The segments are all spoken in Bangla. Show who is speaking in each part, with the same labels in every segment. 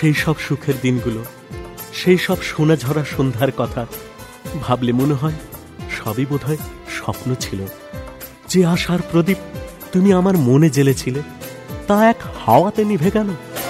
Speaker 1: সেই সব সুখের দিনগুলো, সেই সব সোনা ঝরা সন্ধ্যার কথা ভাবলে মনে হয় সবই বোধহয় স্বপ্ন ছিল। যে আশার প্রদীপ তুমি আমার মনে জ্বেলেছিলে তা এক হাওয়াতে নিভে গেল।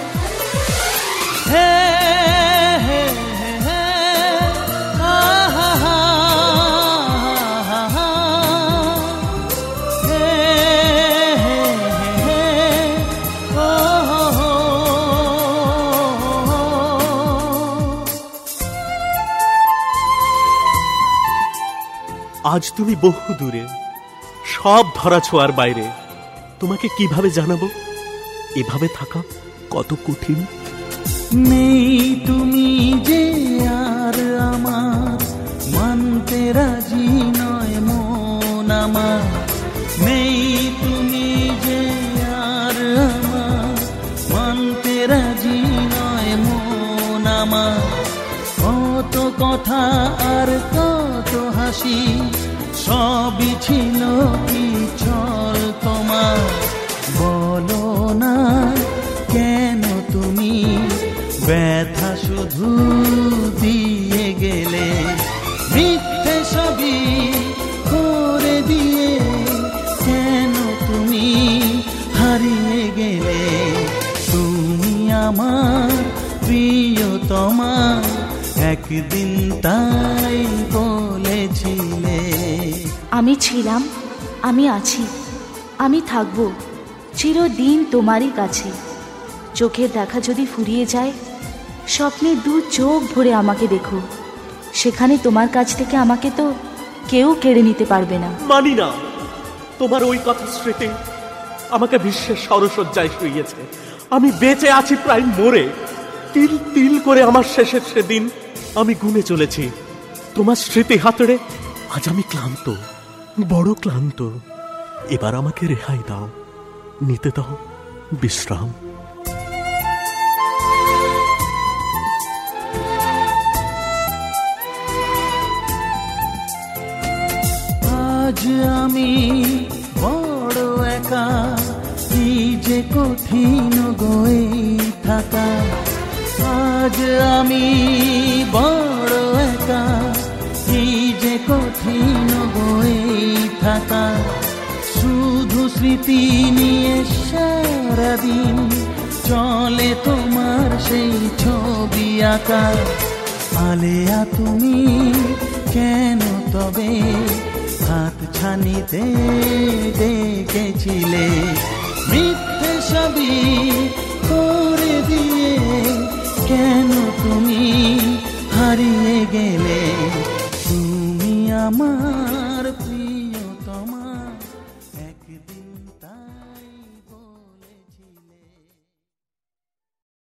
Speaker 1: আজ তুমি বহু দূরে, সব ধরা ছোঁয়ার বাইরে। তোমাকে কিভাবে জানাবো এভাবে থাকা কত কঠিন?
Speaker 2: নেই তুমি যে আর আমার, মানতে রাজি নয় মন আমার। নেই তুমি যে আর আমার, মানতে রাজি নয় মন আমার। কত কথা আর কত হাসি, সবই ছিল কি ছল তোমার। বলো না কেন তুমি ব্যথা শুধু দিয়ে গেলে, মিথ্যে সবই করে দিয়ে কেন তুমি হারিয়ে গেলে। তুমি আমার প্রিয়তমা, একদিন তাই বলেছিলে।
Speaker 3: আমি ছিলাম, আমি আছি, আমি থাকব চিরদিন তোমারই কাছে। চোখের দেখা যদি ফুরিয়ে যায়, স্বপ্নে দু চোখ ভরে আমাকে দেখো। সেখানে তোমার কাছ থেকে আমাকে তো কেউ কেড়ে নিতে পারবে না।
Speaker 1: মানি না, তোমার ওই কথা স্মৃতি আমাকে বিশ্বের সরসজ্জায় শুইয়েছে। আমি বেঁচে আছি প্রায় মরে। তিল তিল করে আমার শেষের সেদিন আমি গুনে চলেছি। তোমার স্মৃতি হাতড়ে আজ আমি ক্লান্ত, বড় ক্লান্ত। এবার আমাকে রেহাই দাও, নিতে দাও বিশ্রাম।
Speaker 2: আজ আমি বড় একা, কি যে কঠিন গয়ে থাকা। আজ আমি বড় একা, কি যে কঠিন গয়ে থাকা। শুধু স্মৃতি নিয়ে সারাদিন চলে তোমার সেই ছবি আঁকা। আলেয়া তুমি কেন তবে হাত ছানিতে ডেকেছিলে, মিথ্যে সবই করে দিয়ে কেন তুমি হারিয়ে গেলে। তুমি আমার প্রিয়।